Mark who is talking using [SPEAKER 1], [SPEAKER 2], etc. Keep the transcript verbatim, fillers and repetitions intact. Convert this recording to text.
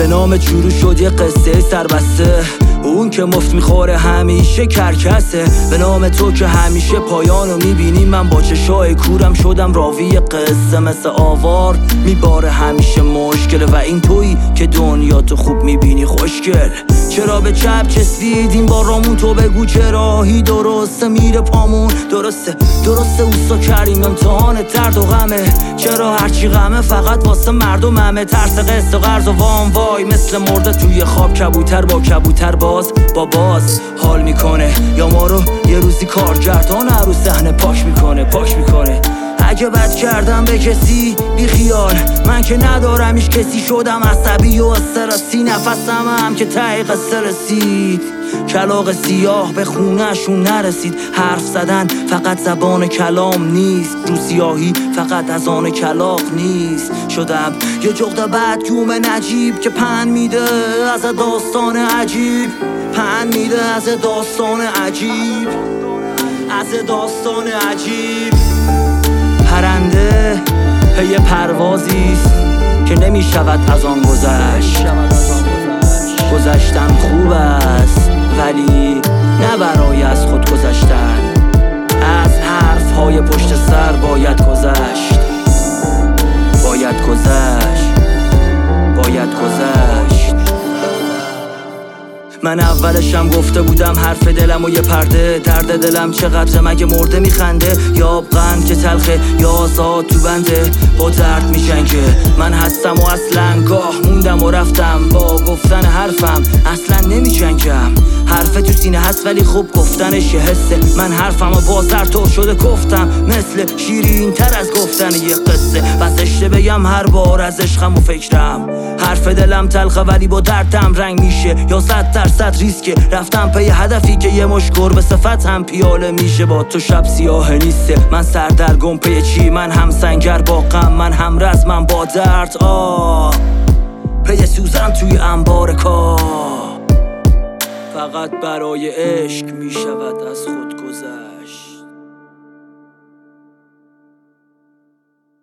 [SPEAKER 1] نام شروع شد یه قصه سربسته، اون که مفت میخوره همیشه کرکسه. به نام تو که همیشه پایانو میبینی، من با چشای کورم شدم راوی قصه. مثل آوار میباره همیشه مشکله و این تویی که دنیا تو خوب میبینی خوشگل. چرا به چپ چسبید این بارامون؟ تو بگو چه راهی درسته میره پامون؟ درسته درسته اوستا کردیم امتحان درد و غمه. چرا هرچی غمه فقط واسه مردم همه؟ ترس قسط و قرض و وام وای مثل مرده توی خواب. کبوتر با کبوتر باز با باز حال میکنه، یا ما رو یه روزی کارگردان عروس صحنه پاک میکنه پاک میکنه. اگه بد کردم به کسی بی خیال، من که ندارم هیچ کسی. شدم عصبی و استرسی، نفسم هم که ته قصه رسید. کلاغ سیاه به خونه‌شون نرسید. حرف زدن فقط زبان کلام نیست، رو سیاهی فقط از آن کلاغ نیست. شدم یه جغد بدگوم نجیب که پن میده از داستان عجیب، پن میده از داستان عجیب، از داستان عجیب. پرنده پی پروازیست که نمی شود از آن گذشت. گذشتن خوب است ولی نه برای از خود گذشتن. از حرف های پشت سر باید گذشت، باید گذشت، باید گذشت. من اولشم گفته بودم حرف دلم و یه پرده. درد دلم چقدر مگه مرده میخنده؟ یا قند که تلخه یا آزاد تو بنده، با درد میجنگه. من هستم و اصلا گاه موندم و رفتم، با گفتن حرفم اصلا نمیجنگم. حرف تو سینه هست ولی خوب گفتنش یه حسه. من حرفم و باز در تو شده گفتم، مثل شیرین تر از گفتن یه قصه. بس اشته بگم هر بار از عشقم و فکرم. حرف دلم تلخه ولی با دردم رنگ میشه، یا صد درصد ریسکه رفتم پی هدفی که یه مش گربه صفت هم پیاله میشه. با تو شب سیاه نیسته، من سردرگم پی چی؟ من هم سنگر با غم، من هم رزمم با درد. آه پی سوزن توی انبار کار، فقط برای عشق میشود از خود گذشت.